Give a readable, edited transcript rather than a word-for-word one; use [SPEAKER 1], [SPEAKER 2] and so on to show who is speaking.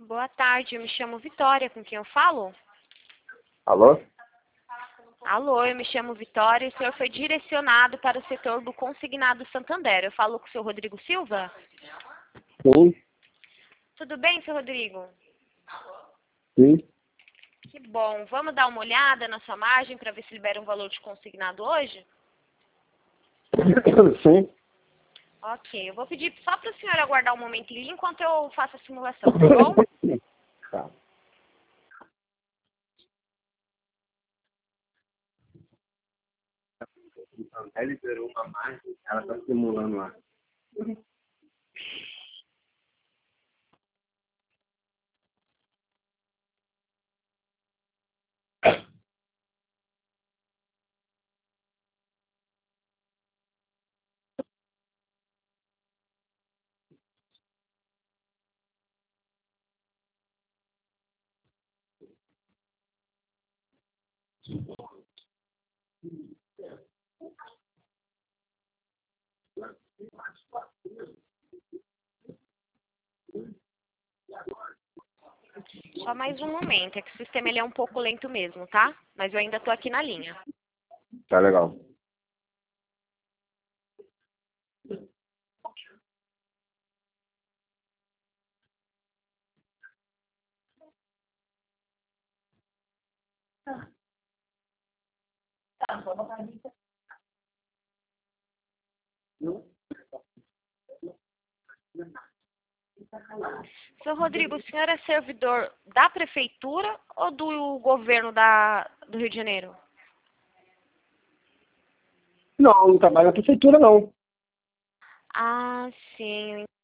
[SPEAKER 1] Boa tarde, eu me chamo Vitória, com quem eu falo?
[SPEAKER 2] Alô?
[SPEAKER 1] Alô, eu me chamo Vitória e o senhor foi direcionado para o setor do Consignado Santander. Eu falo com o senhor Rodrigo Silva?
[SPEAKER 2] Sim,
[SPEAKER 1] Tudo bem, senhor Rodrigo?
[SPEAKER 2] sim.
[SPEAKER 1] Que bom. Vamos dar uma olhada na sua margem para ver se libera um valor de consignado hoje?
[SPEAKER 2] Sim.
[SPEAKER 1] Ok, eu vou pedir só para o senhor aguardar um momento em linha enquanto eu faço a simulação, tá bom?
[SPEAKER 2] Tá. Ela liberou uma margem, ela está simulando lá.
[SPEAKER 1] Só mais um momento, é que o sistema ele é um pouco lento mesmo, tá? Mas eu ainda estou aqui na linha.
[SPEAKER 2] Tá legal.
[SPEAKER 1] Seu Rodrigo, o senhor é servidor da prefeitura ou do governo do Rio de Janeiro?
[SPEAKER 2] Não, não trabalho na prefeitura, não.
[SPEAKER 1] Ah, sim,